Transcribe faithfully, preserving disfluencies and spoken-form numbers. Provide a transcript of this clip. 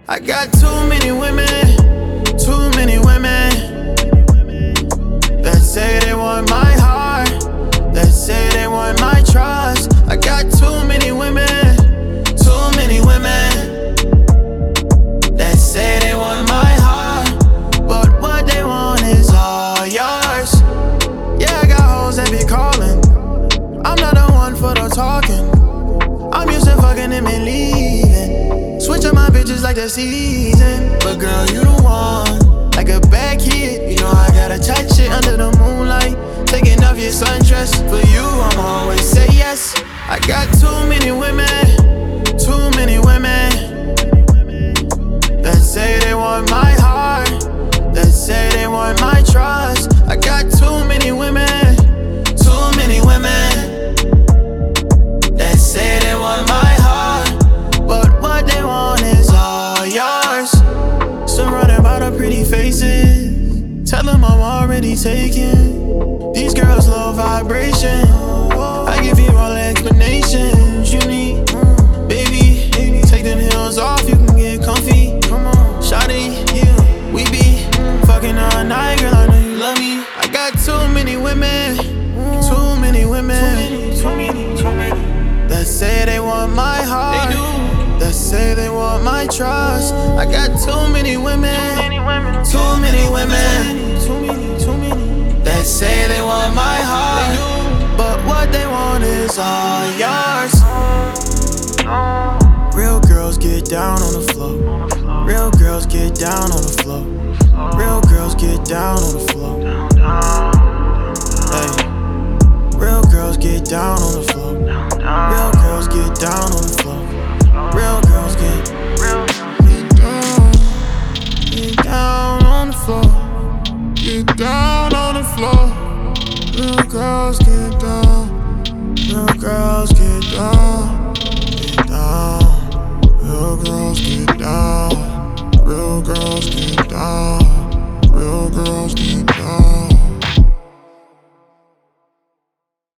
I got too many women, too many women that say they want my heart, that say they want my trust. I got too many women, too many women that say they want my heart, but what they want is all yours. Yeah, I got hoes that be calling. I'm not the one for the talking. I'm used to fucking them and leaving, switching my bitches like the season. But girl, you the one, like a bad kid. You know I gotta tight shit under the moonlight, taking off your sundress. For you, I'ma always say yes. I got too many women, too many women that say they want my heart, that say they want my trust. I got too many women, too many women that say they want my heart, but what they want is all yours. Surrounded by the pretty faces, tell them I'm already taken. These girls low vibration, I give you all the explanations you need. Baby, take them heels off, you can get comfy. Come on, shawty, yeah, we be fucking all night, girl, I know you love me. I got too many women, too many women, too many, too many that say they want my heart, they do. That say they want my trust. I got too many women, too many women, too many, too many that say they want my heart, but what they want is all yours. Real girls get down on the floor. Real girls get down on the floor. Real girls get down on the floor. Hey. Real girls get down on the floor. Real girls get down on the floor. Real girls get, get down, get down on the floor. Get down on the floor. Real girls get down. Real girls get down.